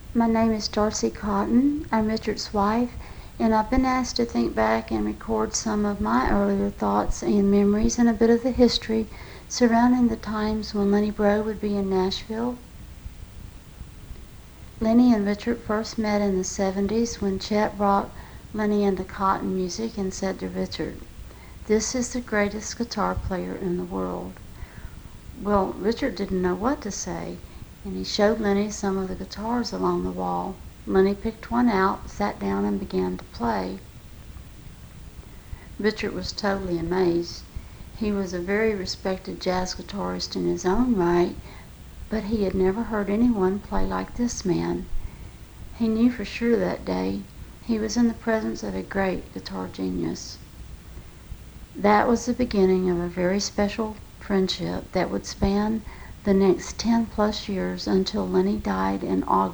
My name is Darcy Cotton. I'm Richard's wife, and I've been asked to think back and record some of my earlier thoughts and memories and a bit of the history surrounding the times when Lenny Breau would be in Nashville. Lenny and Richard first met in the 70s when Chet brought Lenny into Cotton music and said to Richard, "This is the greatest guitar player in the world." Well, Richard didn't know what to say, and he showed Lenny some of the guitars along the wall. Lenny picked one out, sat down, and began to play. Richard was totally amazed. He was a very respected jazz guitarist in his own right, but he had never heard anyone play like this man. He knew for sure that day he was in the presence of a great guitar genius. That was the beginning of a very special friendship that would span the next 10 plus years until Lenny died in August